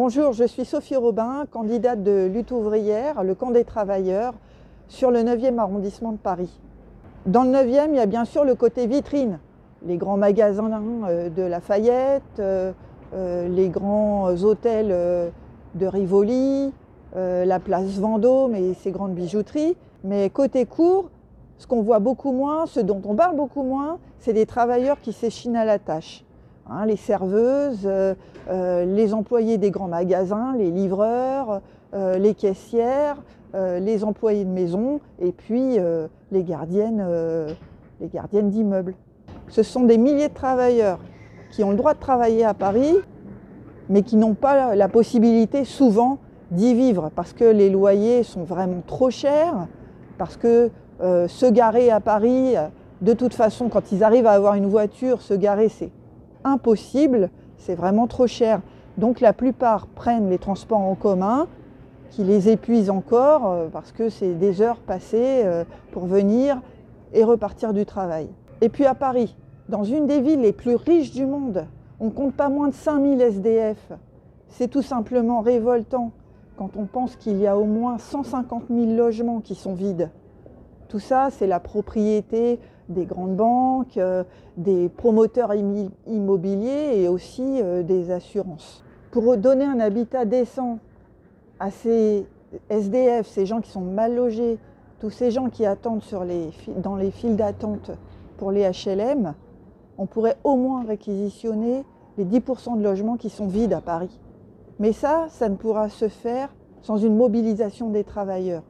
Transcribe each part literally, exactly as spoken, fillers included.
Bonjour, je suis Sophie Robin, candidate de Lutte ouvrière, le camp des travailleurs, sur le neuvième arrondissement de Paris. Dans le neuvième, il y a bien sûr le côté vitrine, les grands magasins de Lafayette, les grands hôtels de Rivoli, la place Vendôme et ses grandes bijouteries. Mais côté court, ce qu'on voit beaucoup moins, ce dont on parle beaucoup moins, c'est des travailleurs qui s'échinent à la tâche. Hein, les serveuses, euh, euh, les employés des grands magasins, les livreurs, euh, les caissières, euh, les employés de maison et puis euh, les gardiennes, euh, les gardiennes d'immeubles. Ce sont des milliers de travailleurs qui ont le droit de travailler à Paris, mais qui n'ont pas la possibilité souvent d'y vivre parce que les loyers sont vraiment trop chers, parce que euh, se garer à Paris, de toute façon, quand ils arrivent à avoir une voiture, se garer, c'est impossible, c'est vraiment trop cher. Donc la plupart prennent les transports en commun, qui les épuisent encore euh, parce que c'est des heures passées euh, pour venir et repartir du travail. Et puis à Paris, dans une des villes les plus riches du monde, on ne compte pas moins de cinq mille S D F. C'est tout simplement révoltant quand on pense qu'il y a au moins cent cinquante mille logements qui sont vides. Tout ça, c'est la propriété des grandes banques, euh, des promoteurs immobiliers et aussi euh, des assurances. Pour donner un habitat décent à ces S D F, ces gens qui sont mal logés, tous ces gens qui attendent sur les, dans les files d'attente pour les H L M, on pourrait au moins réquisitionner les dix pour cent de logements qui sont vides à Paris. Mais ça, ça ne pourra se faire sans une mobilisation des travailleurs.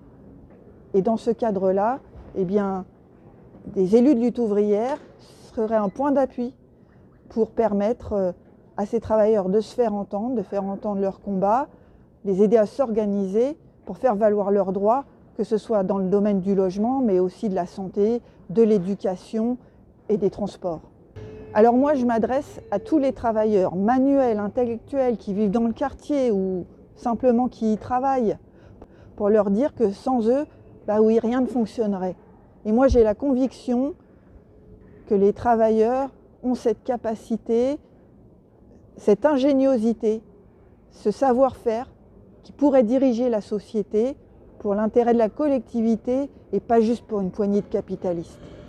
Et dans ce cadre-là, eh bien, des élus de lutte ouvrière seraient un point d'appui pour permettre à ces travailleurs de se faire entendre, de faire entendre leurs combats, les aider à s'organiser pour faire valoir leurs droits, que ce soit dans le domaine du logement, mais aussi de la santé, de l'éducation et des transports. Alors moi, je m'adresse à tous les travailleurs manuels, intellectuels, qui vivent dans le quartier ou simplement qui y travaillent, pour leur dire que sans eux, bah oui, rien ne fonctionnerait. Et moi, j'ai la conviction que les travailleurs ont cette capacité, cette ingéniosité, ce savoir-faire qui pourrait diriger la société pour l'intérêt de la collectivité et pas juste pour une poignée de capitalistes.